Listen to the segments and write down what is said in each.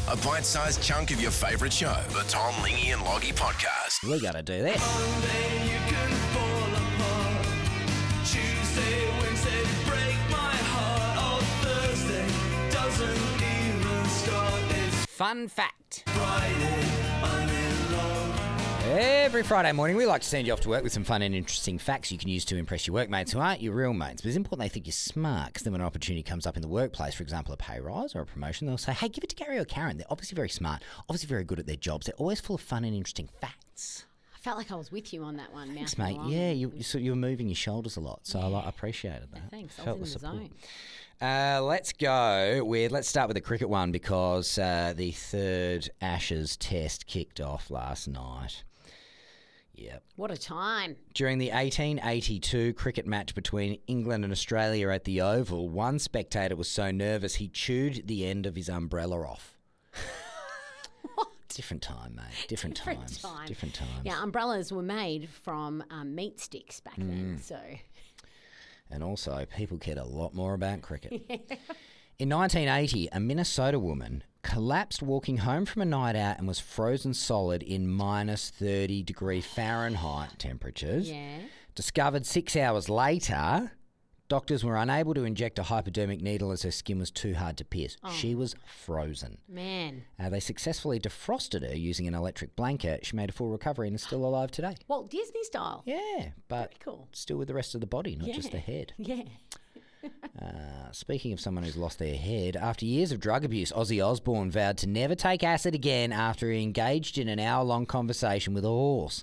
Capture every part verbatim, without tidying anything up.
A bite-sized chunk of your favourite show. The Tom, Lingy and Loggy Podcast. We got to do this. Monday you can fall apart. Tuesday, Wednesday, break my heart. Oh, Thursday doesn't even start. It's Fun fact. Friday, I'm in love. Every Friday morning, we like to send you off to work with some fun and interesting facts you can use to impress your workmates who aren't your real mates. But it's important they think you're smart, because then when an opportunity comes up in the workplace, for example, a pay rise or a promotion, they'll say, hey, give it to Gary or Karen. They're obviously very smart, obviously very good at their jobs. They're always full of fun and interesting facts. I felt like I was with you on that one. Thanks, mouthing mate. along. Yeah, you, you, so you were moving your shoulders a lot, so I like, appreciated that. Thanks. I Felt was in the support. zone. Uh, let's go with, let's start with the cricket one, because uh, the third Ashes test kicked off last night. Yep. What a time. During the eighteen eighty-two cricket match between England and Australia at the Oval, one spectator was so nervous he chewed the end of his umbrella off. What? Different time, mate. Different, Different times. time. Different times. Yeah, umbrellas were made from um, meat sticks back then, Mm. so... And also, people cared a lot more about cricket. In nineteen eighty, a Minnesota woman collapsed walking home from a night out and was frozen solid in minus thirty degree Fahrenheit temperatures. Yeah. Discovered six hours later, doctors were unable to inject a hypodermic needle as her skin was too hard to pierce. Oh. She was frozen. Man. Uh, they successfully defrosted her using an electric blanket. She made a full recovery and is still alive today. Walt Disney style. Yeah, but Very cool. still with the rest of the body, not Yeah. just the head. Yeah. Uh, speaking of someone who's lost their head, after years of drug abuse, Ozzy Osbourne vowed to never take acid again after he engaged in an hour-long conversation with a horse.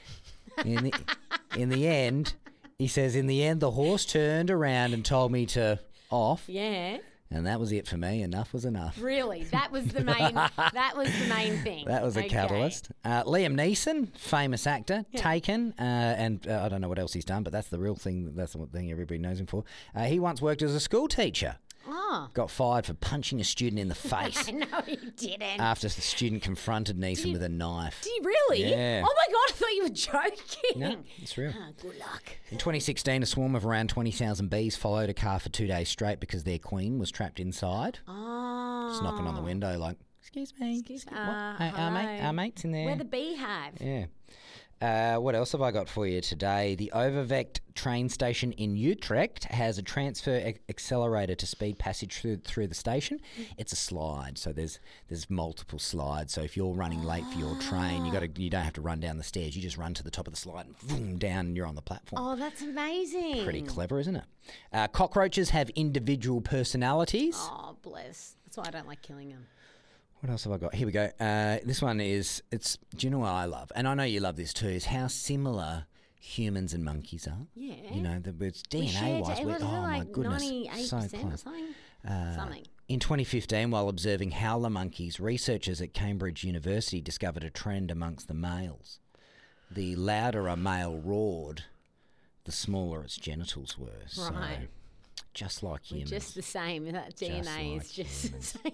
In the, in the end, he says, in the end, the horse turned around and told me to off, Yeah. and that was it for me. Enough was enough. Really? That was the main that was the main thing. That was a Okay. catalyst. Uh, Liam Neeson, famous actor, Taken, uh, and uh, I don't know what else he's done, but that's the real thing. That's the thing everybody knows him for. Uh, he once worked as a school teacher. Oh. Got fired for punching a student in the face No, he didn't. after the student confronted Neeson you- with a knife. Did he really? Yeah. Oh my God, I thought you were joking. No, it's real. Ah, good luck. In twenty sixteen, a swarm of around twenty thousand bees followed a car for two days straight because their queen was trapped inside. Oh. Just knocking on the window like, excuse me. Excuse me. what? Uh, Hey, our, mate, hello. our mate's in there. Where the beehive? Yeah. Uh, what else have I got for you today? The Overvecht train station in Utrecht has a transfer ac- accelerator to speed passage through through the station. It's a slide, so there's there's multiple slides. So if you're running late for your train, you got to you don't have to run down the stairs. You just run to the top of the slide and boom, down, and you're on the platform. Oh, that's amazing. Pretty clever, isn't it? Uh, cockroaches have individual personalities. Oh, bless. That's why I don't like killing them. What else have I got? Here we go. Uh, this one is, it's. Do you know what I love? And I know you love this too, is how similar humans and monkeys are. Yeah. You know, the, it's We D N A shared- wise. it we- was oh my like goodness. ninety-eight So percent or close. something. Uh, something. In twenty fifteen, while observing howler monkeys, researchers at Cambridge University discovered a trend amongst the males. The louder a male roared, the smaller its genitals were. So, Right. just like We're humans. just the same. That D N A Just is like just humans. the same.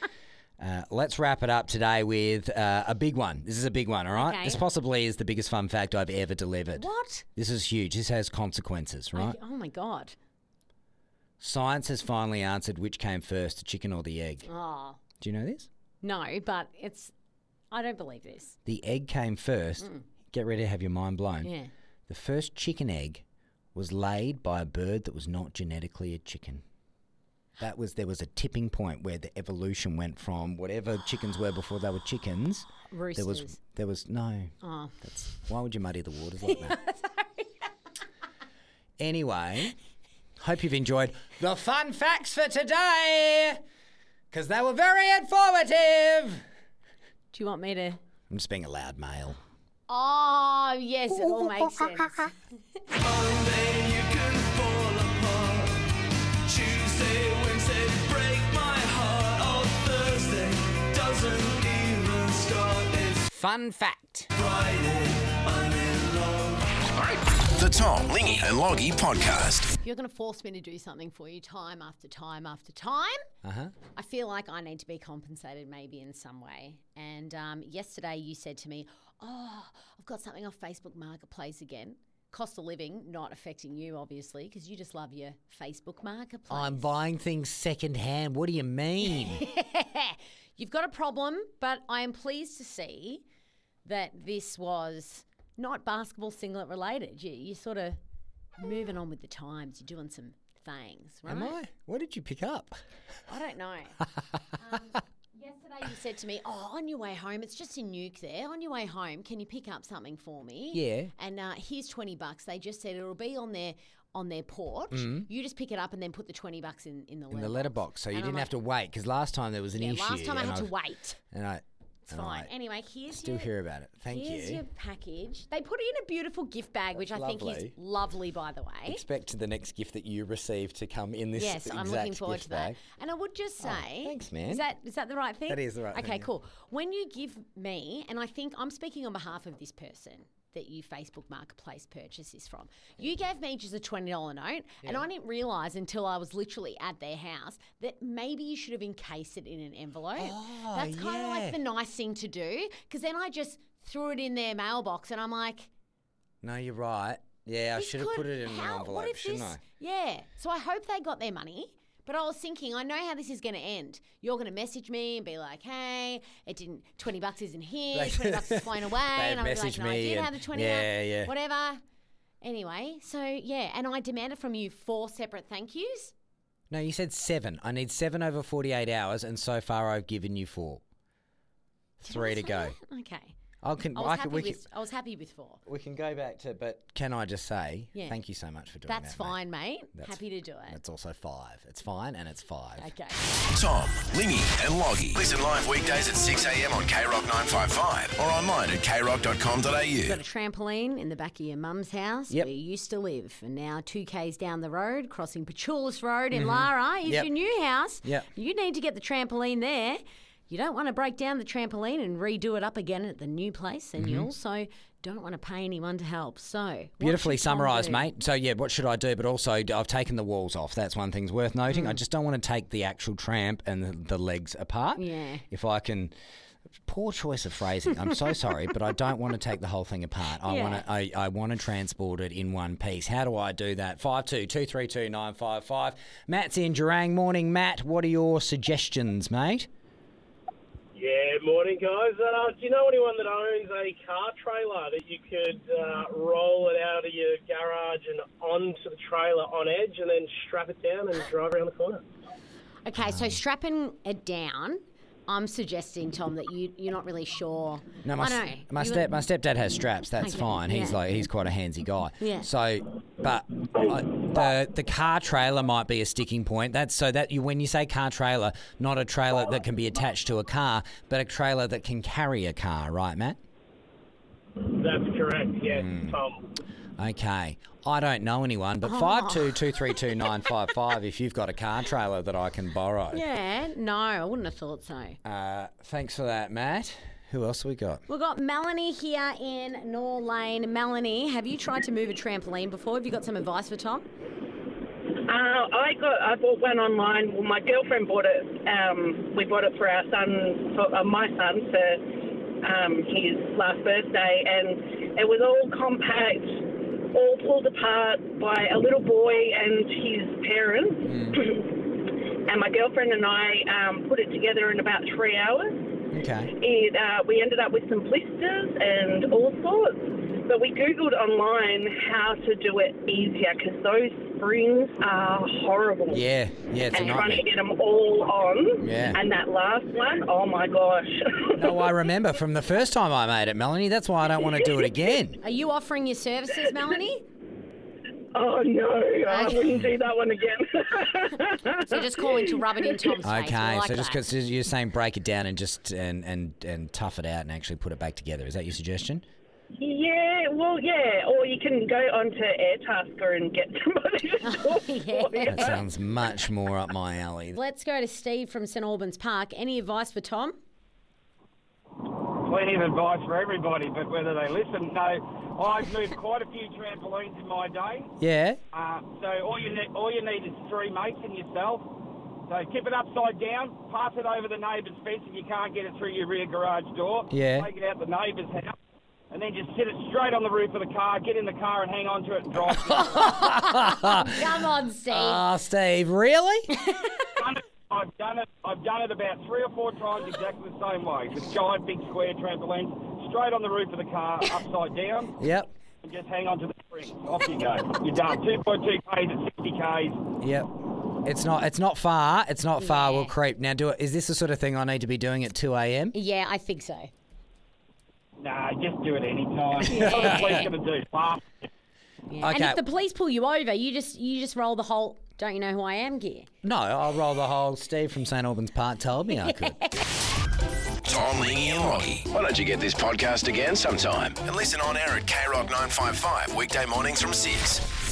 Uh, let's wrap it up today with uh, a big one. This is a big one, all right? Okay. This possibly is the biggest fun fact I've ever delivered. What? This is huge. This has consequences, right? I- oh my God. Science has finally answered which came first, the chicken or the egg. Oh. Do you know this? No, but it's. I don't believe this. The egg came first. Get ready to have your mind blown. Yeah. The first chicken egg was laid by a bird that was not genetically a chicken. That was there was a tipping point where the evolution went from whatever chickens were before they were chickens. Roosters. There was there was no. Oh. That's why would you muddy the waters like that? Anyway, hope you've enjoyed the fun facts for today, because they were very informative. Do you want me to? I'm just being a loud male. Oh, yes, it all makes sense. Monday you can fall apart. Tuesday, Wednesday, break my heart. Oh, Thursday doesn't even start. It's Fun fact. Friday, I'm in love. The Tom, Lingy and Loggy Podcast. If you're going to force me to do something for you time after time after time, Uh-huh. I feel like I need to be compensated maybe in some way. And um, yesterday you said to me, oh, I've got something off Facebook Marketplace again. Cost of living not affecting you, obviously, because you just love your Facebook Marketplace. I'm buying things second hand. What do you mean? you've got a problem, but I am pleased to see that this was not basketball singlet related. You, you're sort of moving on with the times. You're doing some things, right? Am I? What did you pick up? I don't know. um, yesterday you said to me, oh, on your way home, it's just in Nuke there. On your way home, can you pick up something for me? Yeah. And uh, here's twenty bucks. They just said it'll be on their on their porch. You just pick it up and then put the twenty bucks in, in the In letterbox. the letterbox, so you And I'm didn't like, have to wait because last time there was an Yeah, issue. last time I and had to I've- wait. And I, It's and fine. I Anyway, here's still your, hear about it. Thank here's you. your package. They put it in a beautiful gift bag, which I think is lovely. lovely, by the way. Expect the next gift that you receive to come in this Yes, exact I'm looking forward gift to that. bag. And I would just say, thanks, man. Is that is that the right thing? That is the right okay, thing, Okay, yeah. cool. When you give me, and I think I'm speaking on behalf of this person that you Facebook Marketplace purchased this from, you gave me just a twenty dollars note, and I didn't realise until I was literally at their house that maybe you should have encased it in an envelope. Oh, That's kind of yeah. like the nice thing to do, because then I just threw it in their mailbox, and I'm like, No, you're right. Yeah, I This should have could- put it in how- an envelope, what if shouldn't this, I? Yeah. So I hope they got their money. But I was thinking, I know how this is going to end. You're going to message me and be like, hey, it didn't, twenty bucks isn't here, They- twenty bucks is flown away. They'd And I'll be like, message no, I me did and- have the twenty yeah, bucks, yeah. whatever. Anyway, so yeah, and I demanded from you four separate thank yous. No, you said seven. I need seven over forty-eight hours, and so far I've given you four. Did I Three to say go. that? Okay. I can. I was, I happy can, we, with, can, I was happy with four. we can go back to, but can I just say Yeah. thank you so much for doing That's that, mate. fine, mate. That's- happy to do it. That's also five. It's fine, and it's five. Okay. Tom, Lingy, and Loggy. Listen live weekdays at six a.m. on K Rock nine five five or online at k rock dot com dot a u. You've got a trampoline in the back of your mum's house Yep. where you used to live. And now two Ks down the road, crossing Pachulis Road in Lara is Yep. your new house. Yep. You need to get the trampoline there. You don't want to break down the trampoline and redo it up again at the new place. And you also don't want to pay anyone to help. So what Beautifully should Tom summarised, do? mate. So, yeah, what should I do? But also, I've taken the walls off. That's one thing's worth noting. I just don't want to take the actual tramp and the, the legs apart. Yeah. If I can... Poor choice of phrasing. I'm so sorry, but I don't want to take the whole thing apart. I Yeah. want to. I, I want to transport it in one piece. How do I do that? Five two two three two nine five five. Matt's in Jurang. Morning, Matt. What are your suggestions, mate? Yeah, morning, guys. Uh, do you know anyone that owns a car trailer that you could uh, roll it out of your garage and onto the trailer on edge and then strap it down and drive around the corner? Okay, so strapping it down, I'm suggesting, Tom, that you, you're not really sure. No, my, I don't s- know. my You- step my stepdad has straps. That's Okay, fine. He's yeah. like he's quite a handsy guy. Yeah. So, but uh, the the car trailer might be a sticking point. That's so that you when you say car trailer, not a trailer that can be attached to a car, but a trailer that can carry a car, right, Matt? That's correct, yes, Hmm. Tom. Okay. I don't know anyone, but five two two three two nine five five. If you've got a car trailer that I can borrow. Yeah, no, I wouldn't have thought so. Uh, thanks for that, Matt. Who else we got? We've got Melanie here in Nor Lane. Melanie, have you tried to move a trampoline before? Have you got some advice for Tom? Uh, I got I bought one online. Well, my girlfriend bought it. Um, we bought it for our son, for uh, my son, for um, his last birthday, and it was all compact, all pulled apart by a little boy and his parents. And my girlfriend and I um, put it together in about three hours. Okay. It, uh, we ended up with some blisters and all sorts, but we Googled online how to do it easier because those springs are horrible. Yeah, yeah, it's a And trying to nightmare. get them all on. Yeah. And that last one, oh my gosh. No, I remember from the first time I made it, Melanie. That's why I don't want to do it again. Are you offering your services, Melanie? Oh no, I Okay. wouldn't do that one again. So just calling to rub it in Tom's face. We Okay, like so just that. because you're saying break it down and just and, and and tough it out and actually put it back together. Is that your suggestion? Yeah, well, yeah, or you can go onto Airtasker and get somebody to do it Yeah. for you. That sounds much more up my alley. Let's go to Steve from St Albans Park. Any advice for Tom? Plenty of advice for everybody, but whether they listen, no. I've moved quite a few trampolines in my day. Yeah. Uh, so all you need, all you need is three mates and yourself. So tip it upside down, pass it over the neighbour's fence if you can't get it through your rear garage door. Yeah. Take it out the neighbour's house, and then just sit it straight on the roof of the car. Get in the car and hang on to it and drive. Come on, Steve. Ah, Steve, really? I've I've done it. I've done it about three or four times exactly the same way. With giant, big square trampolines, straight on the roof of the car, upside down. Yep. And just hang on to the spring. Off you go. You're done. two point two Ks at sixty Ks. Yep. It's not. It's not far. It's not far. Yeah. We'll creep. Now, do it. Is this the sort of thing I need to be doing at two a.m.? Yeah, I think so. Nah, just do it any time. What are the police going to do? Laugh. Yeah. And Okay. if the police pull you over, you just you just roll the whole "don't you know who I am" gear. No, I'll roll the whole. Steve from St Albans Park told me I could. Tom, Lingy and Loggy. Why don't you get this podcast again sometime and listen on air at K Rock nine five five weekday mornings from six.